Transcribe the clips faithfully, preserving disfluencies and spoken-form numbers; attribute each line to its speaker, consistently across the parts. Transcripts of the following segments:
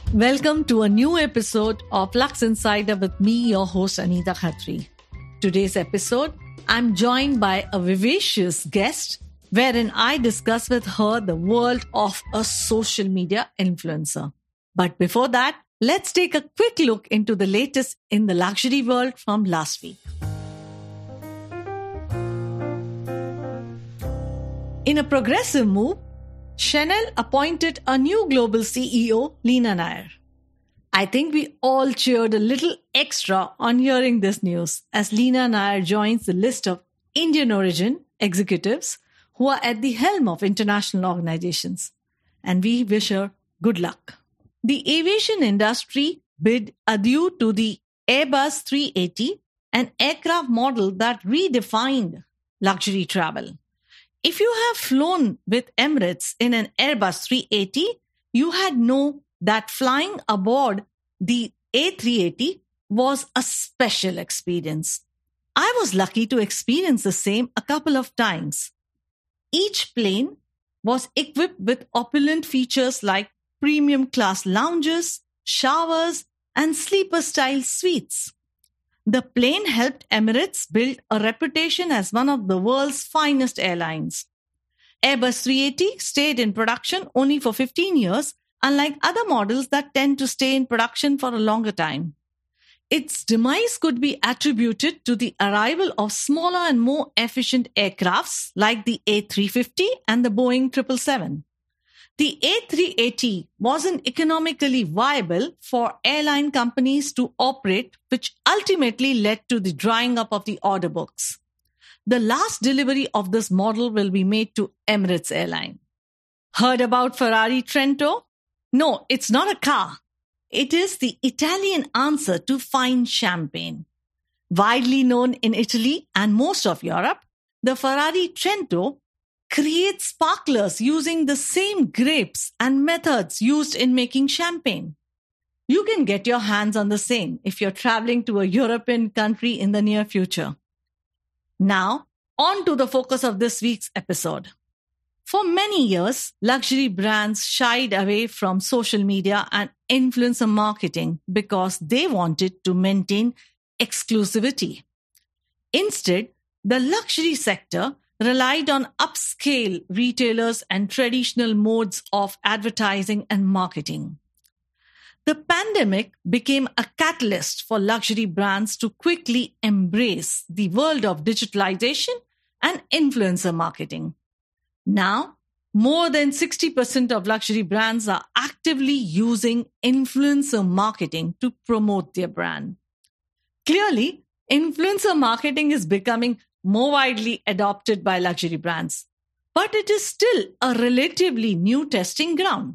Speaker 1: Welcome to a new episode of Lux Insider with me, your host Anita Khatri. Today's episode, I'm joined by a vivacious guest wherein I discuss with her the world of a social media influencer. But before that, let's take a quick look into the latest in the luxury world from last week. In a progressive move, Chanel appointed a new global C E O, Lina Nair. I think we all cheered a little extra on hearing this news as Lina Nair joins the list of Indian origin executives who are at the helm of international organizations. And we wish her good luck. The aviation industry bid adieu to the Airbus three eighty, an aircraft model that redefined luxury travel. If you have flown with Emirates in an Airbus three eighty, you had known that flying aboard the A three eighty was a special experience. I was lucky to experience the same a couple of times. Each plane was equipped with opulent features like premium class lounges, showers, and sleeper-style suites. The plane helped Emirates build a reputation as one of the world's finest airlines. Airbus three eighty stayed in production only for fifteen years, unlike other models that tend to stay in production for a longer time. Its demise could be attributed to the arrival of smaller and more efficient aircrafts like the A three fifty and the Boeing triple seven. The A three eighty wasn't economically viable for airline companies to operate, which ultimately led to the drying up of the order books. The last delivery of this model will be made to Emirates Airline. Heard about Ferrari Trento? No, it's not a car. It is the Italian answer to fine champagne. Widely known in Italy and most of Europe, the Ferrari Trento creates sparklers using the same grapes and methods used in making champagne. You can get your hands on the same if you're traveling to a European country in the near future. Now, on to the focus of this week's episode. For many years, luxury brands shied away from social media and influencer marketing because they wanted to maintain exclusivity. Instead, the luxury sector relied on upscale retailers and traditional modes of advertising and marketing. The pandemic became a catalyst for luxury brands to quickly embrace the world of digitalization and influencer marketing. Now, more than sixty percent of luxury brands are actively using influencer marketing to promote their brand. Clearly, influencer marketing is becoming more widely adopted by luxury brands, but it is still a relatively new testing ground.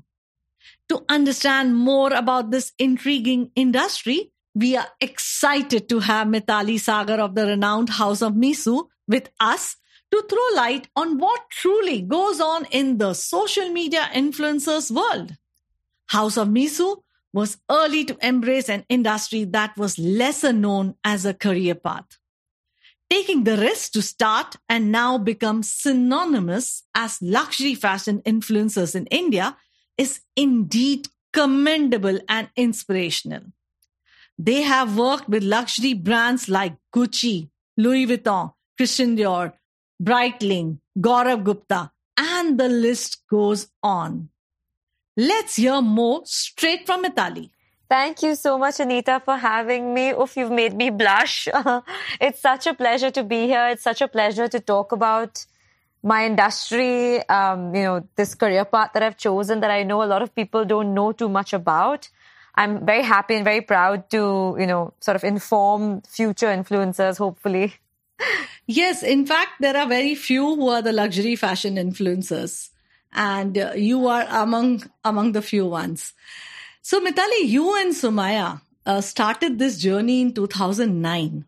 Speaker 1: To understand more about this intriguing industry, we are excited to have Mithali Sagar of the renowned House of Misu with us to throw light on what truly goes on in the social media influencers world. House of Misu was early to embrace an industry that was lesser known as a career path. Taking the risk to start and now become synonymous as luxury fashion influencers in India is indeed commendable and inspirational. They have worked with luxury brands like Gucci, Louis Vuitton, Christian Dior, Breitling, Gaurav Gupta, and the list goes on. Let's hear more straight from Mithali.
Speaker 2: Thank you so much, Anita, for having me. Oof, you've made me blush. It's such a pleasure to be here. It's such a pleasure to talk about my industry, um, you know, this career path that I've chosen that I know a lot of people don't know too much about. I'm very happy and very proud to, you know, sort of inform future influencers, hopefully.
Speaker 1: Yes, in fact, there are very few who are the luxury fashion influencers, and uh, you are among among the few ones. So, Mithali, you and Sumaya uh, started this journey in two thousand nine.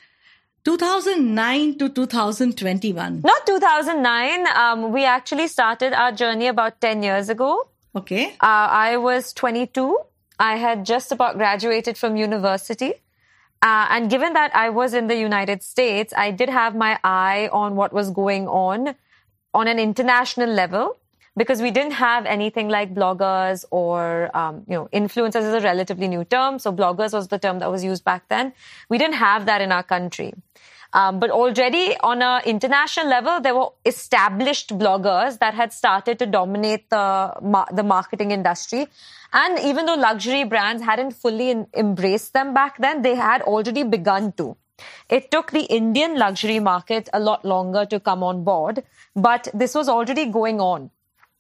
Speaker 1: two thousand nine to two thousand twenty-one.
Speaker 2: Not two thousand nine. Um, we actually started our journey about ten years ago.
Speaker 1: Okay.
Speaker 2: Uh, I was twenty-two. I had just about graduated from university. Uh, and given that I was in the United States, I did have my eye on what was going on on an international level, because we didn't have anything like bloggers or, um, you know, influencers is a relatively new term. So bloggers was the term that was used back then. We didn't have that in our country. Um, but already on an international level, there were established bloggers that had started to dominate the, the marketing industry. And even though luxury brands hadn't fully in, embraced them back then, they had already begun to. It took the Indian luxury market a lot longer to come on board, but this was already going on.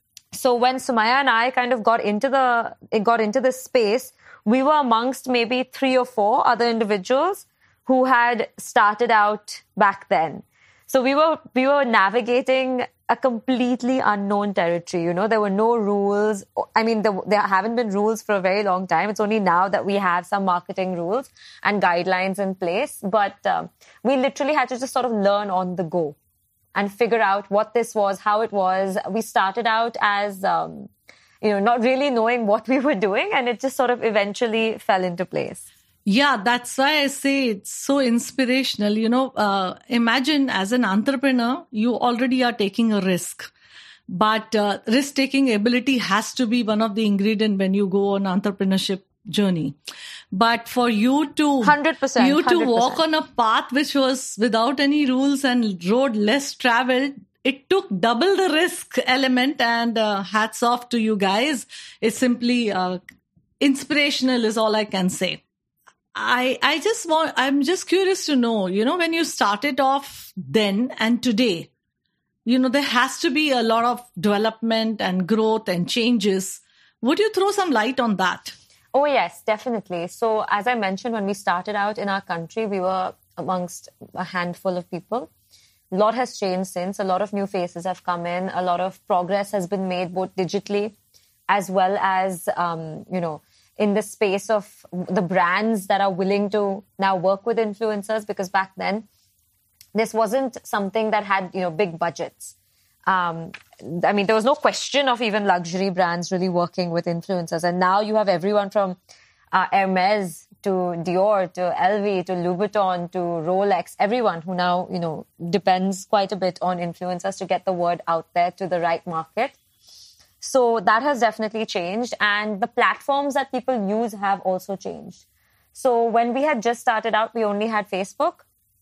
Speaker 2: So when Sumaya and I kind of got into the, it got into this space, we were amongst maybe three or four other individuals who had started out back then. So we were, we were navigating a completely unknown territory. You know, there were no rules. I mean, there, there haven't been rules for a very long time. It's only now that we have some marketing rules and guidelines in place. But um, we literally had to just sort of learn on the go and figure out what this was, how it was. We started out as, um, you know, not really knowing what we were doing, and it just sort of eventually fell into place.
Speaker 1: Yeah, that's why I say it's so inspirational. You know, uh, imagine as an entrepreneur, you already are taking a risk. But uh, risk-taking ability has to be one of the ingredients when you go on entrepreneurship journey. But for you to
Speaker 2: one hundred percent,
Speaker 1: you to
Speaker 2: one hundred percent.
Speaker 1: walk on a path which was without any rules and road less traveled, it took double the risk element, and uh, hats off to you guys. It's simply uh, inspirational is all I can say. I, I just want, I'm just curious to know, you know, when you started off then and today, you know, there has to be a lot of development and growth and changes. Would you throw some light on that?
Speaker 2: Oh, yes, definitely. So as I mentioned, when we started out in our country, we were amongst a handful of people. A lot has changed since. A lot of new faces have come in. A lot of progress has been made both digitally as well as, um, you know, in the space of the brands that are willing to now work with influencers, because back then this wasn't something that had, you know, big budgets. Um, I mean, there was no question of even luxury brands really working with influencers. And now you have everyone from uh, Hermes to Dior to L V to Louboutin to Rolex, everyone who now, you know, depends quite a bit on influencers to get the word out there to the right market. So that has definitely changed, and the platforms that people use have also changed. So when we had just started out, we only had Facebook.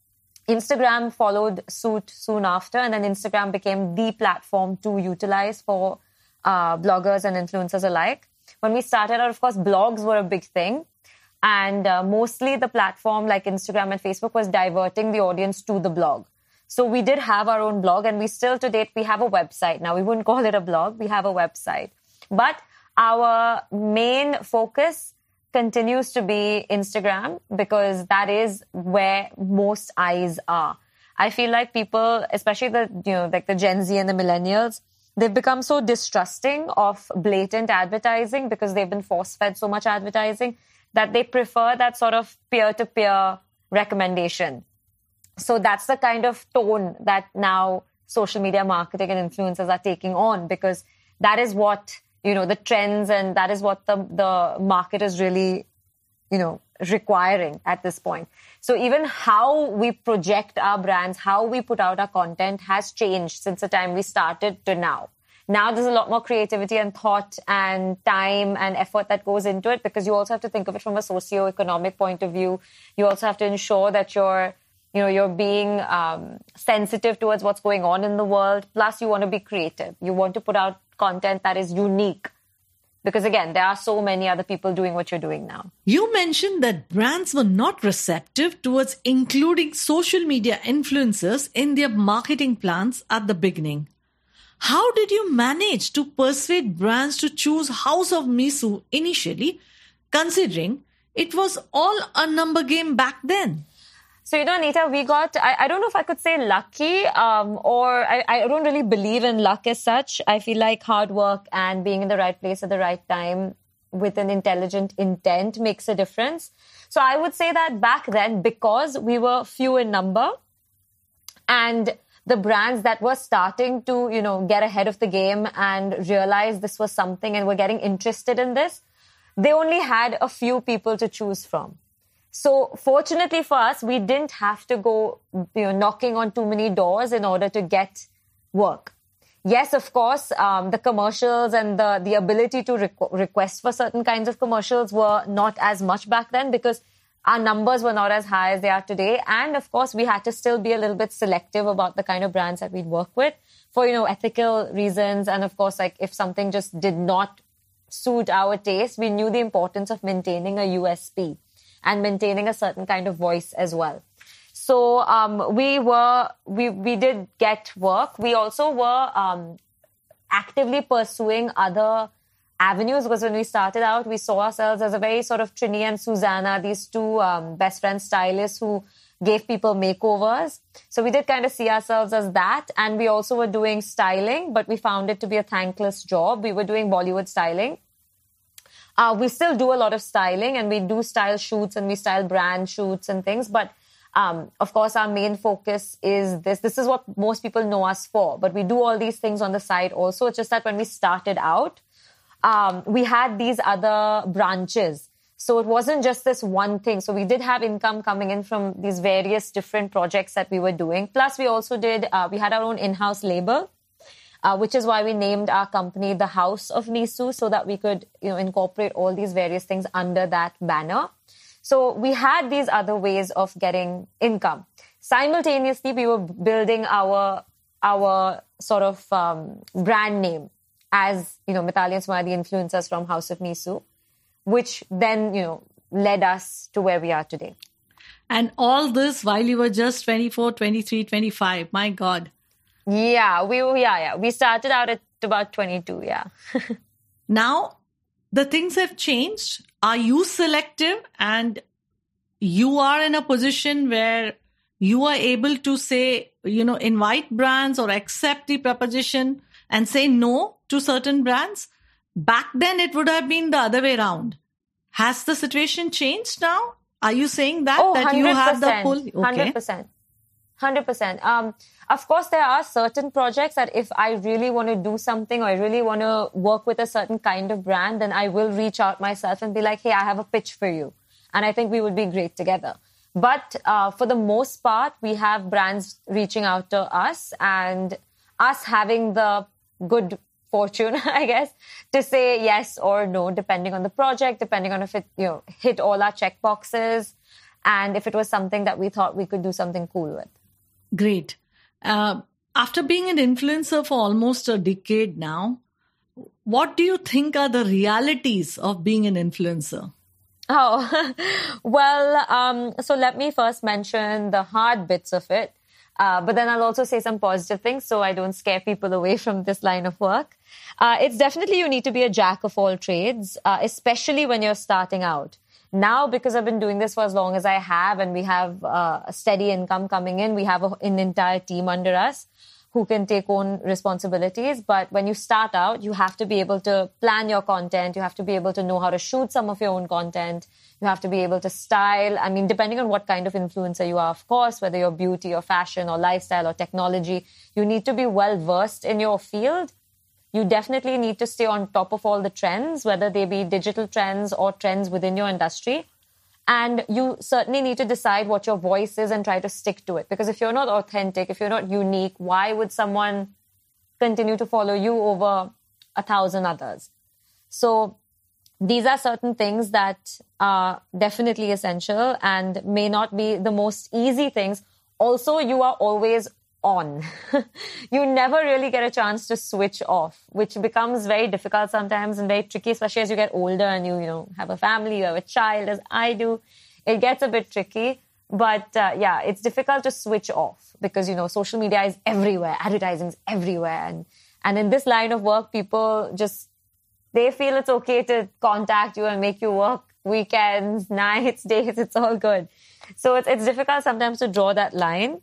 Speaker 2: Instagram followed suit soon after, and then Instagram became the platform to utilize for uh, bloggers and influencers alike. When we started out, of course, blogs were a big thing, and uh, mostly the platform like Instagram and Facebook was diverting the audience to the blog. So we did have our own blog, and we still, to date, we have a website. Now, we wouldn't call it a blog. We have a website. But our main focus continues to be Instagram, because that is where most eyes are. I feel like people, especially the, you know, like the Gen Z and the millennials, they've become so distrusting of blatant advertising because they've been force-fed so much advertising that they prefer that sort of peer-to-peer recommendation. So that's the kind of tone that now social media marketing and influencers are taking on, because that is what, you know, the trends, and that is what the, the market is really, you know, requiring at this point. So even how we project our brands, how we put out our content has changed since the time we started to now. Now there's a lot more creativity and thought and time and effort that goes into it, because you also have to think of it from a socio-economic point of view. You also have to ensure that you're You know, you're being um, sensitive towards what's going on in the world. Plus, you want to be creative. You want to put out content that is unique. Because again, there are so many other people doing what you're doing now.
Speaker 1: You mentioned that brands were not receptive towards including social media influencers in their marketing plans at the beginning. How did you manage to persuade brands to choose House of Misu initially, considering it was all a number game back then?
Speaker 2: So, you know, Anita, we got, I, I don't know if I could say lucky, um, or I, I don't really believe in luck as such. I feel like hard work and being in the right place at the right time with an intelligent intent makes a difference. So I would say that back then, because we were few in number, and the brands that were starting to, you know, get ahead of the game and realize this was something and were getting interested in this, they only had a few people to choose from. So fortunately for us, we didn't have to go, you know, knocking on too many doors in order to get work. yes, of course, um, the commercials and the, the ability to requ- request for certain kinds of commercials were not as much back then because our numbers were not as high as they are today. And of course, we had to still be a little bit selective about the kind of brands that we'd work with for, you know, ethical reasons. And of course, like if something just did not suit our taste, we knew the importance of maintaining a U S P and maintaining a certain kind of voice as well. So um, we were, we, we did get work. We also were um, actively pursuing other avenues because when we started out, we saw ourselves as a very sort of Trini and Susanna, these two um, best friend stylists who gave people makeovers. So we did kind of see ourselves as that. And we also were doing styling, but we found it to be a thankless job. We were doing Bollywood styling. Uh, we still do a lot of styling and we do style shoots and we style brand shoots and things. But um, of course, our main focus is this. This is what most people know us for. But we do all these things on the side also. It's just that when we started out, um, we had these other branches. So it wasn't just this one thing. So we did have income coming in from these various different projects that we were doing. Plus, we also did, uh, we had our own in-house label, uh, which is why we named our company The House of Neesu, so that we could, you know, incorporate all these various things under that banner. So we had these other ways of getting income. Simultaneously, we were building our, our sort of um, brand name as, you know, Mithali and Sumaya, the influencers from House of Neesu, which then, you know, led us to where we are today.
Speaker 1: And all this while you were just twenty-four, twenty-three, twenty-five. My God.
Speaker 2: Yeah, we yeah, yeah. We started out at about twenty-two, yeah.
Speaker 1: Now, the things have changed. Are you selective and you are in a position where you are able to say, you know, invite brands or accept the proposition and say no to certain brands? Back then, it would have been the other way around. Has the situation changed now? Are you saying that,
Speaker 2: oh,
Speaker 1: that you have the pull?
Speaker 2: Okay. one hundred percent. one hundred percent. Um, of course, there are certain projects that if I really want to do something or I really want to work with a certain kind of brand, then I will reach out myself and be like, hey, I have a pitch for you. And I think we would be great together. But uh, for the most part, we have brands reaching out to us and us having the good fortune, I guess, to say yes or no, depending on the project, depending on if it, you know, hit all our check boxes and if it was something that we thought we could do something cool with.
Speaker 1: Great. Uh, after being an influencer for almost a decade now, what do you think are the realities of being an influencer?
Speaker 2: Oh, well, um, so let me first mention the hard bits of it. Uh, but then I'll also say some positive things so I don't scare people away from this line of work. Uh, it's definitely you need to be a jack of all trades, uh, especially when you're starting out. Now, because I've been doing this for as long as I have and we have uh, a steady income coming in, we have a, an entire team under us who can take on responsibilities. But when you start out, you have to be able to plan your content. You have to be able to know how to shoot some of your own content. You have to be able to style. I mean, depending on what kind of influencer you are, of course, whether you're beauty or fashion or lifestyle or technology, you need to be well versed in your field. You definitely need to stay on top of all the trends, whether they be digital trends or trends within your industry. And you certainly need to decide what your voice is and try to stick to it. Because if you're not authentic, if you're not unique, why would someone continue to follow you over a thousand others? So these are certain things that are definitely essential and may not be the most easy things. Also, you are always on. You never really get a chance to switch off, which becomes very difficult sometimes and very tricky, especially as you get older and you, you know, have a family, you have a child, as I do. It gets a bit tricky. But uh, yeah, it's difficult to switch off because, you know, social media is everywhere. Advertising is everywhere. And, and in this line of work, people just, they feel it's okay to contact you and make you work weekends, nights, days. It's all good. So it's, it's difficult sometimes to draw that line.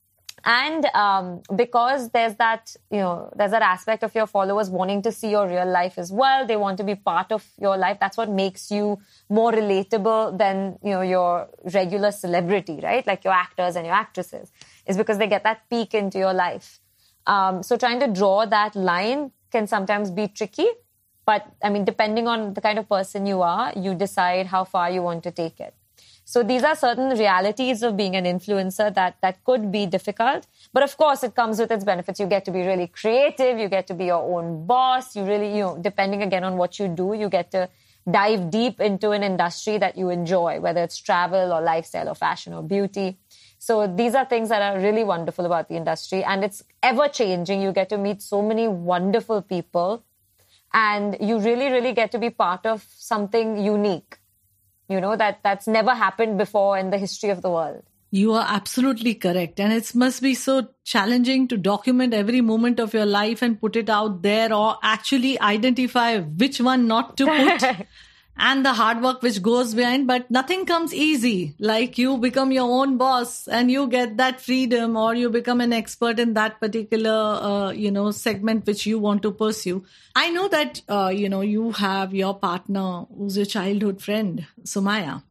Speaker 2: And um, because there's that, you know, there's that aspect of your followers wanting to see your real life as well. They want to be part of your life. That's what makes you more relatable than, you know, your regular celebrity, right? Like your actors and your actresses, is because they get that peek into your life. Um, so trying to draw that line can sometimes be tricky. But I mean, depending on the kind of person you are, you decide how far you want to take it. So these are certain realities of being an influencer that, that could be difficult. But of course, it comes with its benefits. You get to be really creative. You get to be your own boss. You really, you know, depending again on what you do, you get to dive deep into an industry that you enjoy, whether it's travel or lifestyle or fashion or beauty. So these are things that are really wonderful about the industry. And it's ever changing. You get to meet so many wonderful people. And you really, really get to be part of something unique. You know, that that's never happened before in the history of the world.
Speaker 1: You are absolutely correct. And it must be so challenging to document every moment of your life and put it out there, or actually identify which one not to put and the hard work which goes behind. But nothing comes easy. Like you become your own boss and you get that freedom, or you become an expert in that particular, uh, you know, segment which you want to pursue. I know that, uh, you know, you have your partner who's your childhood friend, Sumaya.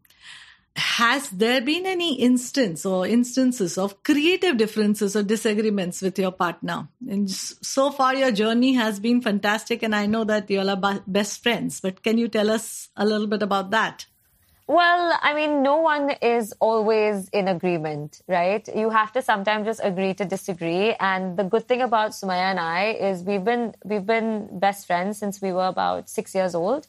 Speaker 1: Has there been any instance or instances of creative differences or disagreements with your partner? And so far, your journey has been fantastic, and I know that you all are best friends. But can you tell us a little bit about that?
Speaker 2: Well, I mean, no one is always in agreement, right? You have to sometimes just agree to disagree. And the good thing about Sumaya and I is we've been we've been best friends since we were about six years old.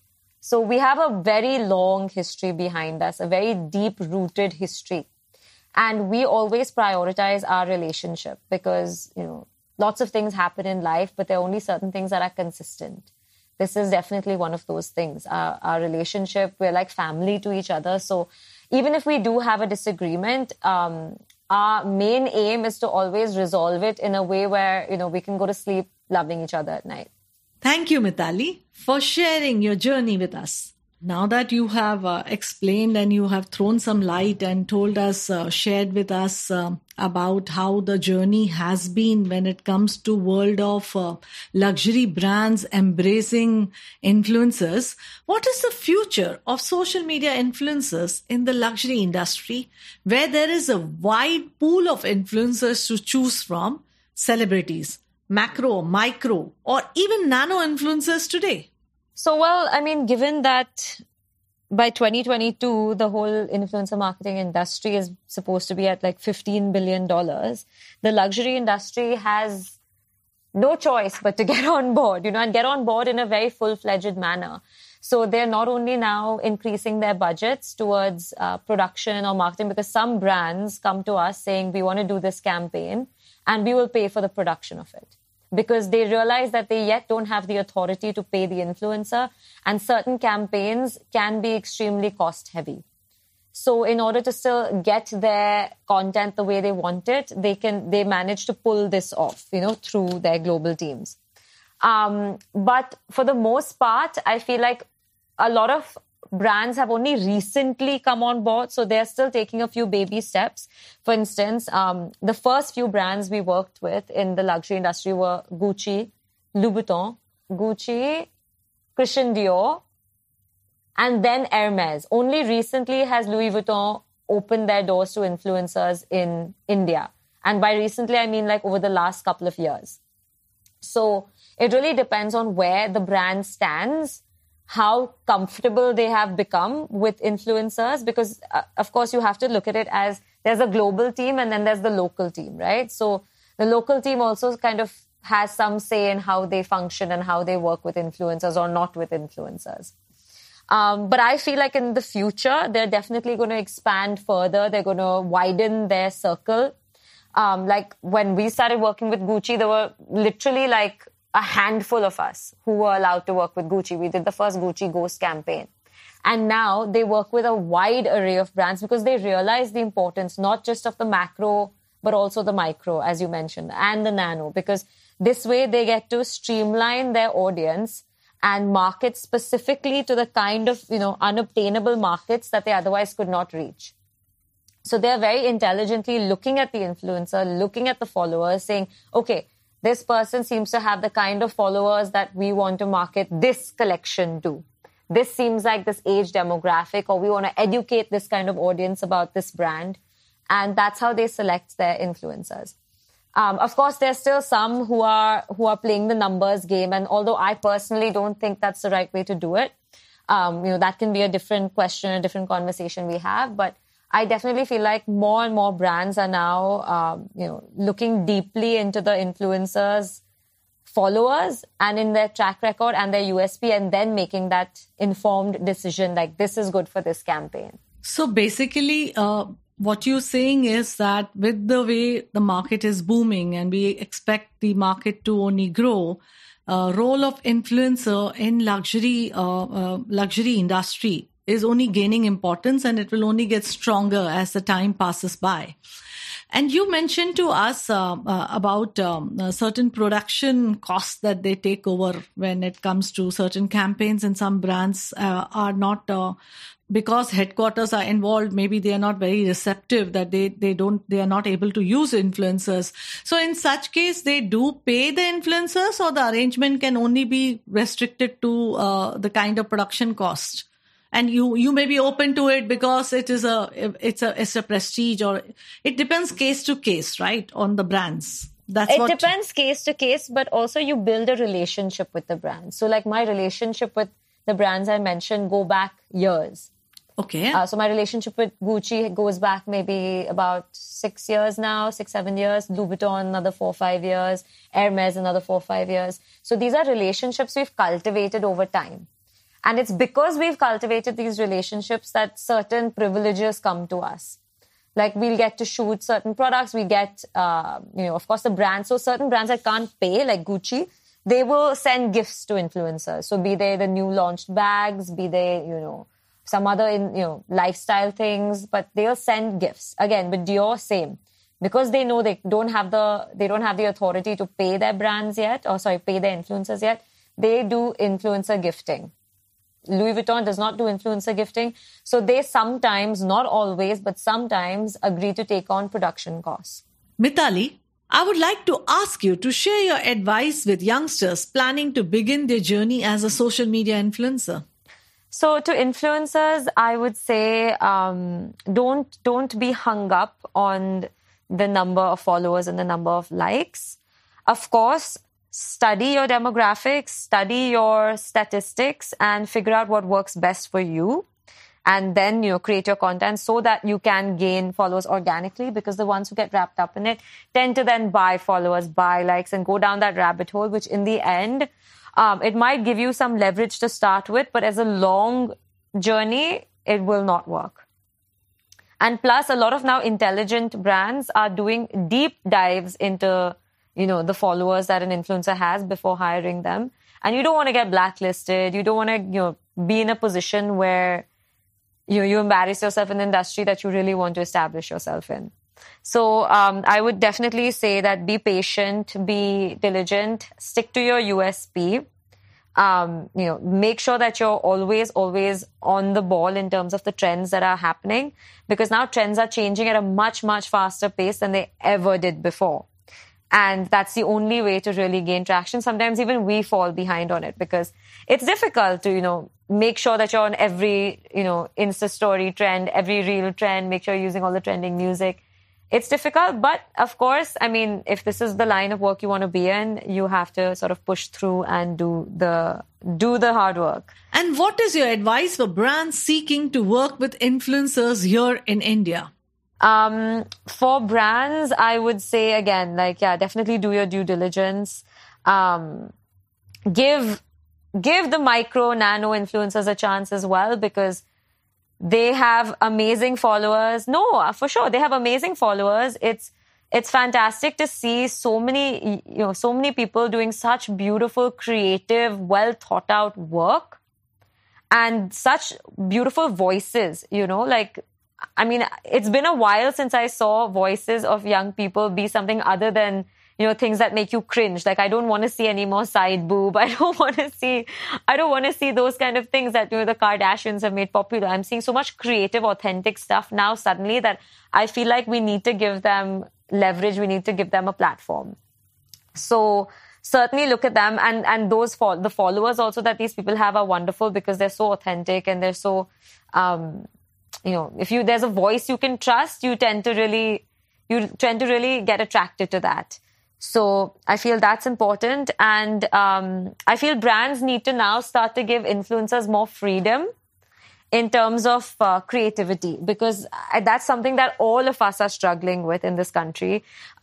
Speaker 2: So we have a very long history behind us, a very deep-rooted history. And we always prioritize our relationship because, you know, lots of things happen in life, but there are only certain things that are consistent. This is definitely one of those things. Our, our relationship, we're like family to each other. So even if we do have a disagreement, um, our main aim is to always resolve it in a way where, you know, we can go to sleep loving each other at night.
Speaker 1: Thank you, Mithali, for sharing your journey with us. Now that you have uh, explained and you have thrown some light and told us, uh, shared with us uh, about how the journey has been when it comes to world of uh, luxury brands embracing influencers, what is the future of social media influencers in the luxury industry, where there is a wide pool of influencers to choose from, celebrities, macro, micro, or even nano influencers today?
Speaker 2: So, well, I mean, given that by twenty twenty-two, the whole influencer marketing industry is supposed to be at like fifteen billion dollars, the luxury industry has no choice but to get on board, you know, and get on board in a very full-fledged manner. So they're not only now increasing their budgets towards uh, production or marketing, because some brands come to us saying, we want to do this campaign and we will pay for the production of it. Because they realize that they yet don't have the authority to pay the influencer, and certain campaigns can be extremely cost heavy. So in order to still get their content the way they want it, they can they manage to pull this off, you know, through their global teams. Um, but for the most part, I feel like a lot of brands have only recently come on board, so they're still taking a few baby steps. For instance, um, the first few brands we worked with in the luxury industry were Gucci, Louis Vuitton, Gucci, Christian Dior, and then Hermes. Only recently has Louis Vuitton opened their doors to influencers in India. And by recently, I mean like over the last couple of years. So it really depends on where the brand stands, how comfortable they have become with influencers, because uh, of course you have to look at it as there's a global team and then there's the local team, right? So the local team also kind of has some say in how they function and how they work with influencers or not with influencers. Um, but I feel like in the future, they're definitely going to expand further. They're going to widen their circle. Um, like when we started working with Gucci, there were literally like a handful of us who were allowed to work with Gucci. We did the first Gucci Ghost campaign. And now they work with a wide array of brands because they realize the importance not just of the macro, but also the micro, as you mentioned, and the nano. Because this way they get to streamline their audience and market specifically to the kind of, you know, unobtainable markets that they otherwise could not reach. So they're very intelligently looking at the influencer, looking at the followers, saying, okay, this person seems to have the kind of followers that we want to market this collection to. This seems like this age demographic, or we want to educate this kind of audience about this brand. And that's how they select their influencers. Um, of course, there's still some who are who are playing the numbers game. And although I personally don't think that's the right way to do it, Um, you know, that can be a different question, a different conversation we have. But I definitely feel like more and more brands are now, um, you know, looking deeply into the influencers' followers and in their track record and their U S P, and then making that informed decision like this is good for this campaign.
Speaker 1: So basically, uh, what you're saying is that with the way the market is booming and we expect the market to only grow, uh, role of influencer in luxury uh, uh, luxury industry is only gaining importance, and it will only get stronger as the time passes by. And you mentioned to us uh, uh, about um, uh, certain production costs that they take over when it comes to certain campaigns, and some brands uh, are not, uh, because headquarters are involved, maybe they are not very receptive, that they, they don't, they are not able to use influencers. So in such case, they do pay the influencers, or the arrangement can only be restricted to uh, the kind of production cost? And you, you may be open to it because it is a, it's a, it's a prestige, or it depends case to case, right? On the brands. That's
Speaker 2: it
Speaker 1: what...
Speaker 2: depends case to case, but also you build a relationship with the brand. So like my relationship with the brands I mentioned go back years.
Speaker 1: Okay.
Speaker 2: Uh, so my relationship with Gucci goes back maybe about six years now, six, seven years. Louis Vuitton, another four, five years. Hermes, another four, five years. So these are relationships we've cultivated over time. And it's because we've cultivated these relationships that certain privileges come to us. Like we'll get to shoot certain products. We get, uh, you know, of course, the brands. So certain brands that can't pay, like Gucci, they will send gifts to influencers. So be they the new launched bags, be they, you know, some other, in, you know, lifestyle things, but they'll send gifts. Again, with Dior, same. Because they know they don't have the, they don't have the authority to pay their brands yet, or sorry, pay their influencers yet. They do influencer gifting. Louis Vuitton does not do influencer gifting. So they sometimes, not always, but sometimes agree to take on production costs.
Speaker 1: Mithali, I would like to ask you to share your advice with youngsters planning to begin their journey as a social media influencer.
Speaker 2: So to influencers, I would say um, don't don't be hung up on the number of followers and the number of likes. Of course, study your demographics, study your statistics, and figure out what works best for you. And then, you know, create your content so that you can gain followers organically, because the ones who get wrapped up in it tend to then buy followers, buy likes, and go down that rabbit hole, which in the end, um, it might give you some leverage to start with, but as a long journey, it will not work. And plus, a lot of now intelligent brands are doing deep dives into, you know, the followers that an influencer has before hiring them. And you don't want to get blacklisted. You don't want to, you know, be in a position where you you embarrass yourself in the industry that you really want to establish yourself in. So um, I would definitely say that be patient, be diligent, stick to your U S P. Um, you know, make sure that you're always, always on the ball in terms of the trends that are happening, because now trends are changing at a much, much faster pace than they ever did before. And that's the only way to really gain traction. Sometimes even we fall behind on it because it's difficult to, you know, make sure that you're on every, you know, Insta story trend, every reel trend, make sure you're using all the trending music. It's difficult, but of course, I mean, if this is the line of work you want to be in, you have to sort of push through and do the, do the hard work.
Speaker 1: And what is your advice for brands seeking to work with influencers here in India?
Speaker 2: Um, for brands, I would say again, like, yeah, definitely do your due diligence. Um, give, give the micro, nano influencers a chance as well, because they have amazing followers. No, for sure. They have amazing followers. It's, it's fantastic to see so many, you know, so many people doing such beautiful, creative, well thought out work and such beautiful voices, you know, like, I mean, it's been a while since I saw voices of young people be something other than, you know, things that make you cringe. Like, I don't want to see any more side boob. I don't want to see, I don't want to see those kind of things that, you know, the Kardashians have made popular. I'm seeing so much creative, authentic stuff now suddenly that I feel like we need to give them leverage. We need to give them a platform. So certainly look at them, and, and those, fo- the followers also that these people have are wonderful because they're so authentic and they're so, um, you know, if you, there's a voice you can trust, you tend to really, you tend to really get attracted to that. So I feel that's important. And um, I feel brands need to now start to give influencers more freedom in terms of uh, creativity, because that's something that all of us are struggling with in this country.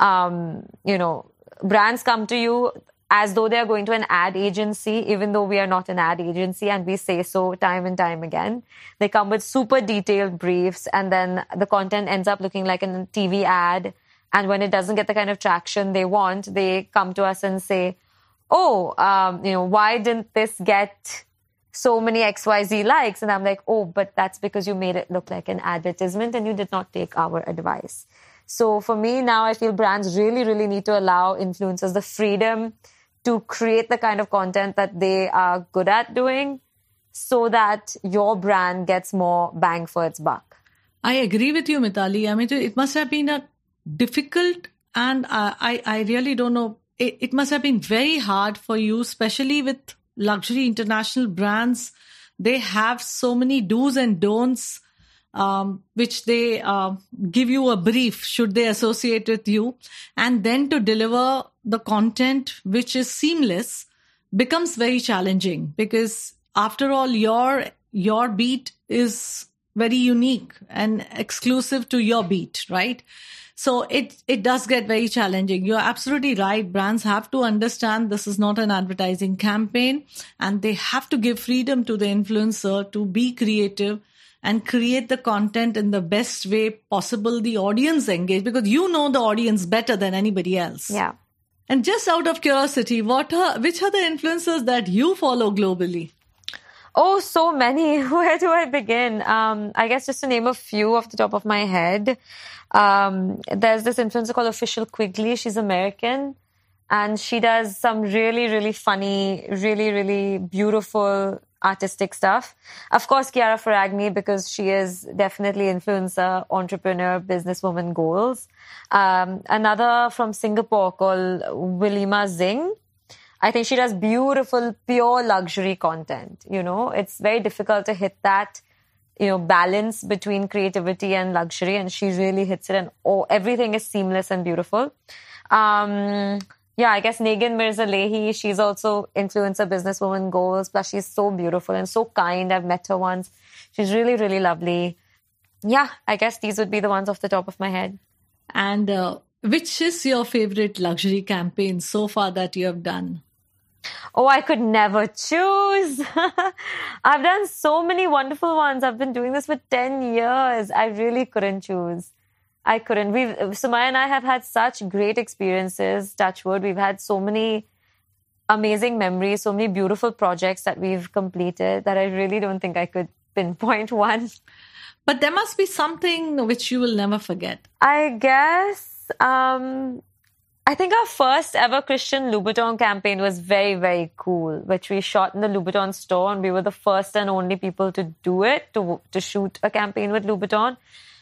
Speaker 2: Um, you know, brands come to you as though they're going to an ad agency, even though we are not an ad agency, and we say so time and time again. They come with super detailed briefs, and then the content ends up looking like a T V ad. And when it doesn't get the kind of traction they want, they come to us and say, oh, um, you know, why didn't this get so many X Y Z likes? And I'm like, oh, but that's because you made it look like an advertisement and you did not take our advice. So for me now, I feel brands really, really need to allow influencers the freedom to create the kind of content that they are good at doing, so that your brand gets more bang for its buck.
Speaker 1: I agree with you, Mithali. I mean, it must have been a difficult, and uh, I, I really don't know, it, it must have been very hard for you, especially with luxury international brands. They have so many do's and don'ts, um, which they uh, give you a brief should they associate with you. And then to deliver the content, which is seamless, becomes very challenging, because after all, your your beat is very unique and exclusive to your beat, right? So it it does get very challenging. You're absolutely right. Brands have to understand this is not an advertising campaign, and they have to give freedom to the influencer to be creative and create the content in the best way possible. The audience engage, because you know the audience better than anybody else.
Speaker 2: Yeah.
Speaker 1: And just out of curiosity, what are which are the influencers that you follow globally?
Speaker 2: Oh, so many. Where do I begin? Um, I guess just to name a few off the top of my head. Um, there's this influencer called Official Quigley. She's American, and she does some really, really funny, really, really beautiful artistic stuff. Of course, Chiara Ferragni, because she is definitely influencer, entrepreneur, businesswoman goals. Um, another from Singapore called Willima Zing. I think she does beautiful, pure luxury content. You know, it's very difficult to hit that, you know, balance between creativity and luxury, and she really hits it, and oh, everything is seamless and beautiful. Um, yeah, I guess Negin Mirza-Lehi, she's also influencer, businesswoman goals, plus she's so beautiful and so kind. I've met her once. She's really, really lovely. Yeah, I guess these would be the ones off the top of my head.
Speaker 1: And uh, which is your favorite luxury campaign so far that you have done?
Speaker 2: Oh, I could never choose. I've done so many wonderful ones. I've been doing this for ten years. I really couldn't choose. I couldn't. We've, Sumaya and I have had such great experiences, touch wood. We've had so many amazing memories, so many beautiful projects that we've completed that I really don't think I could pinpoint one.
Speaker 1: But there must be something which you will never forget.
Speaker 2: I guess... Um, I think our first ever Christian Louboutin campaign was very, very cool, which we shot in the Louboutin store, and we were the first and only people to do it, to to shoot a campaign with Louboutin.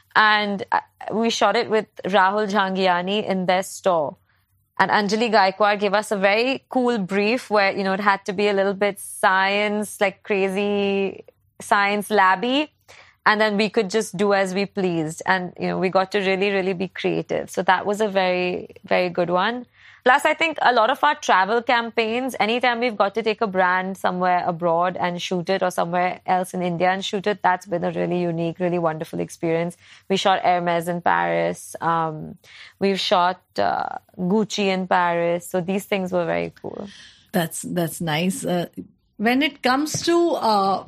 Speaker 2: And we shot it with Rahul Jhangiani in their store. And Anjali Gaikwad gave us a very cool brief where, you know, it had to be a little bit science, like crazy science labby. And then we could just do as we pleased. And, you know, we got to really, really be creative. So that was a very, very good one. Plus, I think a lot of our travel campaigns, anytime we've got to take a brand somewhere abroad and shoot it, or somewhere else in India and shoot it, that's been a really unique, really wonderful experience. We shot Hermes in Paris. Um, we've shot uh, Gucci in Paris. So these things were very cool.
Speaker 1: That's, that's nice. Uh, when it comes to uh,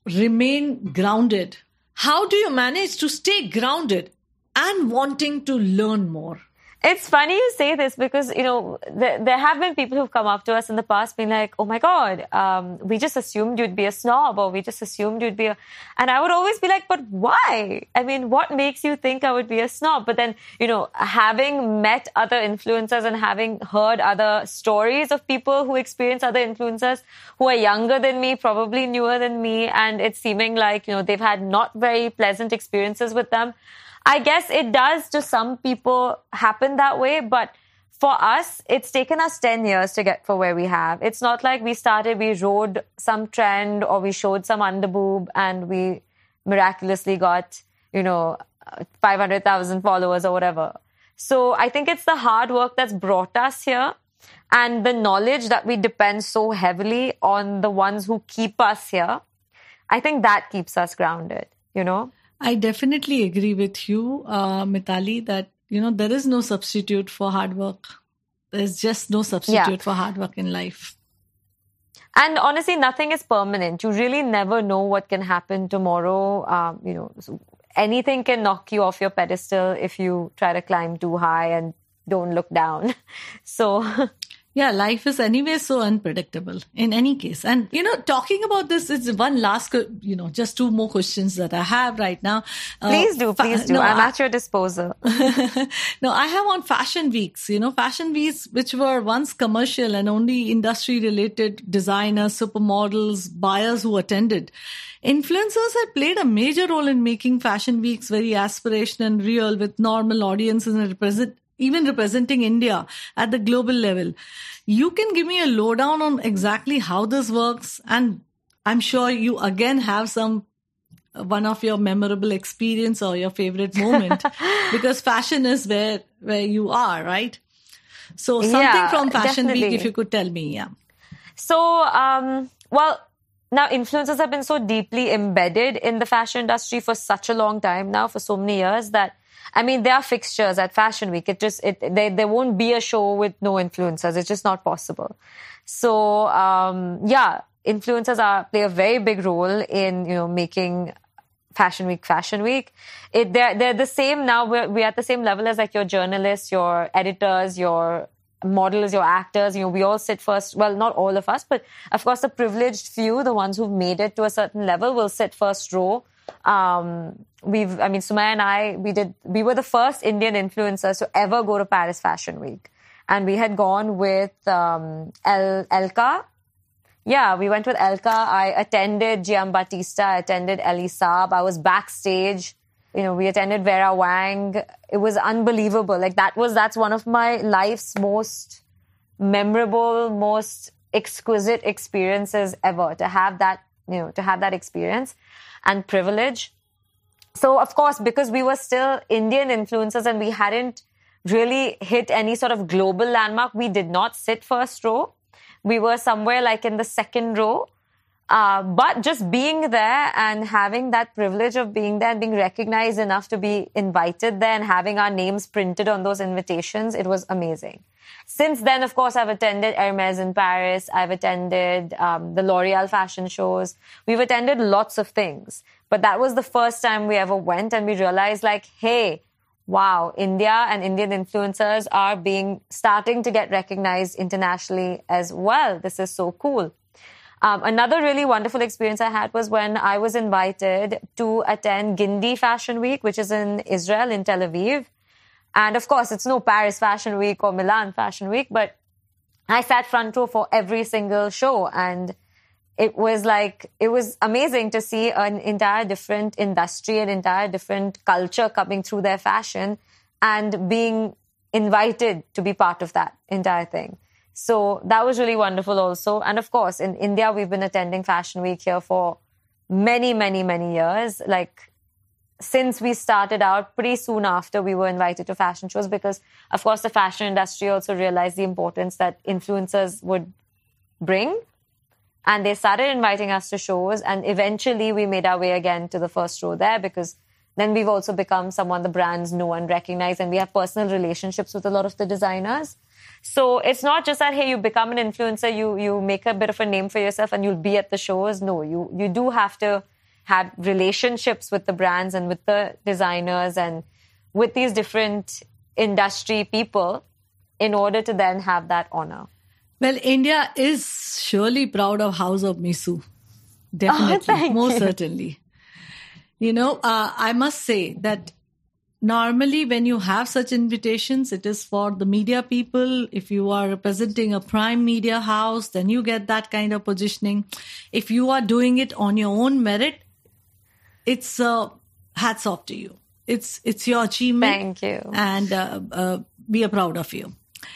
Speaker 1: remain grounded, how do you manage to stay grounded and wanting to learn more?
Speaker 2: It's funny you say this, because, you know, there, there have been people who've come up to us in the past being like, oh my God, um, we just assumed you'd be a snob, or we just assumed you'd be a... And I would always be like, but why? I mean, what makes you think I would be a snob? But then, you know, having met other influencers and having heard other stories of people who experience other influencers who are younger than me, probably newer than me, and it's seeming like, you know, they've had not very pleasant experiences with them. I guess it does to some people happen that way, but for us, it's taken us ten years to get for where we have. It's not like we started, we rode some trend, or we showed some underboob and we miraculously got, you know, five hundred thousand followers or whatever. So I think it's the hard work that's brought us here, and the knowledge that we depend so heavily on the ones who keep us here. I think that keeps us grounded, you know?
Speaker 1: I definitely agree with you, uh, Mithali, that, you know, there is no substitute for hard work. There's just no substitute yeah. for hard work in life.
Speaker 2: And honestly, nothing is permanent. You really never know what can happen tomorrow. Um, you know, so anything can knock you off your pedestal if you try to climb too high and don't look down. So...
Speaker 1: Yeah, life is anyway so unpredictable in any case. And, you know, talking about this, it's one last, you know, just two more questions that I have right now.
Speaker 2: Please do, please do. No, I'm I, at your disposal.
Speaker 1: No, I have on fashion weeks, you know, fashion weeks, which were once commercial and only industry related designers, supermodels, buyers who attended. Influencers had played a major role in making fashion weeks very aspirational and real with normal audiences and represent even representing India at the global level. You can give me a lowdown on exactly how this works. And I'm sure you again have some, one of your memorable experience or your favorite moment because fashion is where, where you are, right? So something yeah, from Fashion definitely. Week, if you could tell me, yeah.
Speaker 2: So, um, well, now influencers have been so deeply embedded in the fashion industry for such a long time now, for so many years that I mean, there are fixtures at Fashion Week. It just, it, they, there won't be a show with no influencers. It's just not possible. So, um, yeah, influencers are, play a very big role in, you know, making Fashion Week, Fashion Week. It, they're, they're the same now. We're, we're at the same level as like your journalists, your editors, your models, your actors. You know, we all sit first. Well, not all of us, but of course the privileged few, the ones who've made it to a certain level will sit first row. Um, we've, I mean, Sumaya and I, we did, we were the first Indian influencers to ever go to Paris Fashion Week. And we had gone with, um, El, Elka. Yeah, we went with Elka. I attended Giambattista. I attended Elie Saab. I was backstage. You know, we attended Vera Wang. It was unbelievable. Like that was, that's one of my life's most memorable, most exquisite experiences ever, to have that, you know, to have that experience and privilege. So, of course, because we were still Indian influencers and we hadn't really hit any sort of global landmark, we did not sit first row. We were somewhere like in the second row. Uh, but just being there and having that privilege of being there and being recognized enough to be invited there and having our names printed on those invitations, it was amazing. Since then, of course, I've attended Hermes in Paris. I've attended um, the L'Oreal fashion shows. We've attended lots of things. But that was the first time we ever went and we realized like, hey, wow, India and Indian influencers are being, starting to get recognized internationally as well. This is so cool. Um, another really wonderful experience I had was when I was invited to attend Gindi Fashion Week, which is in Israel, in Tel Aviv. And of course, it's no Paris Fashion Week or Milan Fashion Week, but I sat front row for every single show. And it was like, it was amazing to see an entire different industry, an entire different culture coming through their fashion and being invited to be part of that entire thing. So that was really wonderful also. And of course, in India, we've been attending Fashion Week here for many, many, many years. Like, since we started out, pretty soon after we were invited to fashion shows, because of course the fashion industry also realized the importance that influencers would bring. And they started inviting us to shows, and eventually we made our way again to the first row there, because then we've also become someone the brands know and recognize, and we have personal relationships with a lot of the designers. So it's not just that, hey, you become an influencer, you you make a bit of a name for yourself and you'll be at the shows. No, you you do have to have relationships with the brands and with the designers and with these different industry people in order to then have that honor.
Speaker 1: Well, India is surely proud of House of Misu. Definitely, oh, most you. certainly. You know, uh, I must say that normally when you have such invitations, it is for the media people. If you are representing a prime media house, then you get that kind of positioning. If you are doing it on your own merit, it's uh, hats off to you. It's it's your achievement.
Speaker 2: Thank you.
Speaker 1: And uh, uh, we are proud of you.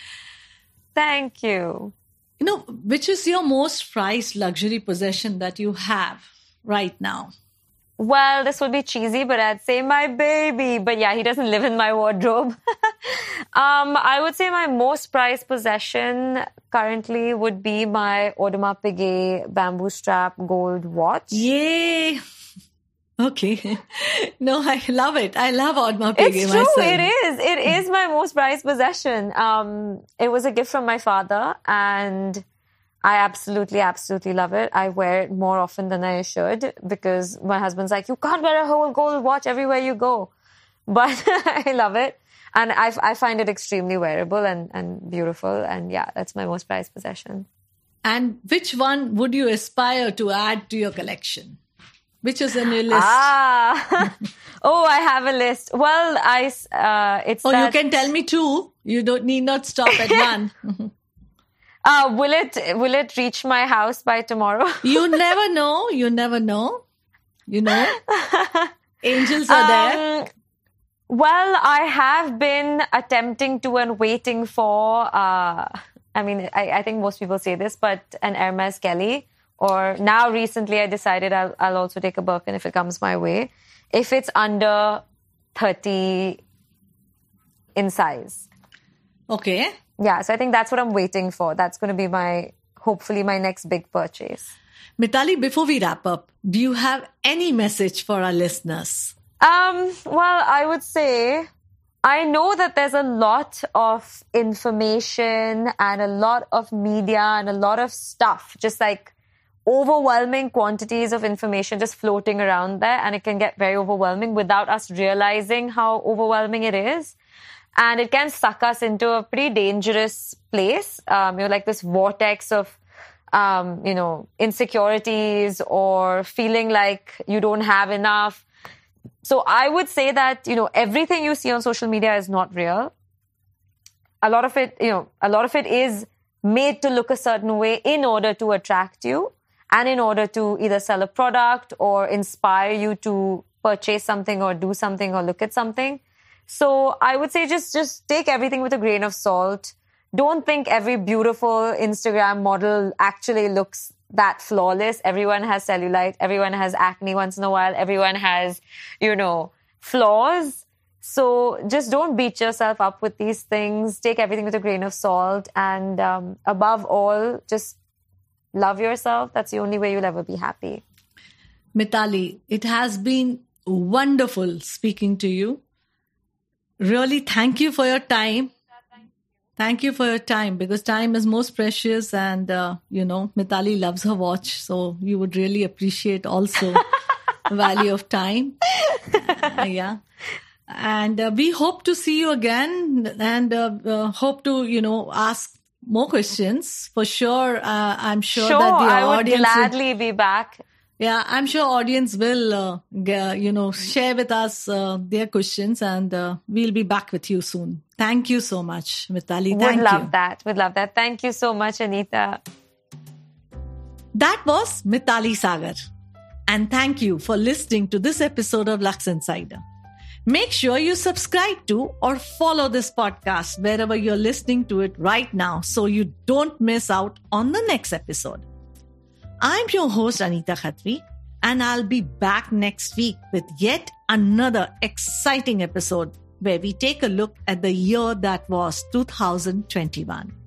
Speaker 2: Thank you.
Speaker 1: You know, which is your most prized luxury possession that you have right now?
Speaker 2: well, this will be cheesy, but I'd say my baby. But yeah, he doesn't live in my wardrobe. um, I would say my most prized possession currently would be my Audemars Piguet bamboo strap gold watch.
Speaker 1: Yay! Okay. No, I love it. I love Audemars Piguet
Speaker 2: It's true.
Speaker 1: myself.
Speaker 2: It is. It is my most prized possession. Um, it was a gift from my father, and I absolutely, absolutely love it. I wear it more often than I should because my husband's like, you can't wear a whole gold watch everywhere you go. But I love it. And I, I find it extremely wearable and, and beautiful. And yeah, that's my most prized possession.
Speaker 1: And which one would you aspire to add to your collection? Which is in your list?
Speaker 2: Ah, oh, I have a list. Well, I, uh, it's
Speaker 1: Oh,
Speaker 2: that...
Speaker 1: you can tell me two. You don't need not stop at one.
Speaker 2: Uh, will it will it reach my house by tomorrow?
Speaker 1: You never know. You never know. You know, angels are there.
Speaker 2: Um, well, I have been attempting to and waiting for, uh, I mean, I, I think most people say this, but an Hermes Kelly. Or now recently I decided I'll, I'll also take a Birkin if it comes my way. If it's under thirty in size.
Speaker 1: Okay.
Speaker 2: Yeah, so I think that's what I'm waiting for. That's going to be my, hopefully my next big purchase.
Speaker 1: Mithali, before we wrap up, do you have any message for our listeners?
Speaker 2: Um, well, I would say I know that there's a lot of information and a lot of media and a lot of stuff, just like overwhelming quantities of information just floating around there, and it can get very overwhelming without us realizing how overwhelming it is. And it can suck us into a pretty dangerous place, um, you know, like this vortex of, um, you know, insecurities or feeling like you don't have enough. So I would say that, you know, everything you see on social media is not real. A lot of it, you know, a lot of it is made to look a certain way in order to attract you and in order to either sell a product or inspire you to purchase something or do something or look at something. So I would say just, just take everything with a grain of salt. Don't think every beautiful Instagram model actually looks that flawless. Everyone has cellulite. Everyone has acne once in a while. Everyone has, you know, flaws. So just don't beat yourself up with these things. Take everything with a grain of salt. And um, above all, just love yourself. That's the only way you'll ever be happy.
Speaker 1: Mithali, it has been wonderful speaking to you. Really, thank you for your time. Thank you for your time, because time is most precious, and, uh, you know, Mithali loves her watch. So you would really appreciate also value of time. Uh, yeah. And uh, we hope to see you again, and uh, uh, hope to, you know, ask more questions for sure. Uh, I'm sure,
Speaker 2: sure,
Speaker 1: that the
Speaker 2: I would
Speaker 1: audience
Speaker 2: gladly
Speaker 1: will,
Speaker 2: be back.
Speaker 1: Yeah, I'm sure audience will, uh, g- you know, share with us uh, their questions, and uh, we'll be back with you soon. Thank you so much, Mithali. Thank
Speaker 2: Would love
Speaker 1: you.
Speaker 2: that. Would love that. Thank you so much, Anita.
Speaker 1: That was Mithali Sagar. And thank you for listening to this episode of Lux Insider. Make sure you subscribe to or follow this podcast wherever you're listening to it right now, so you don't miss out on the next episode. I'm your host, Anita Khatri, and I'll be back next week with yet another exciting episode where we take a look at the year that was two thousand twenty-one.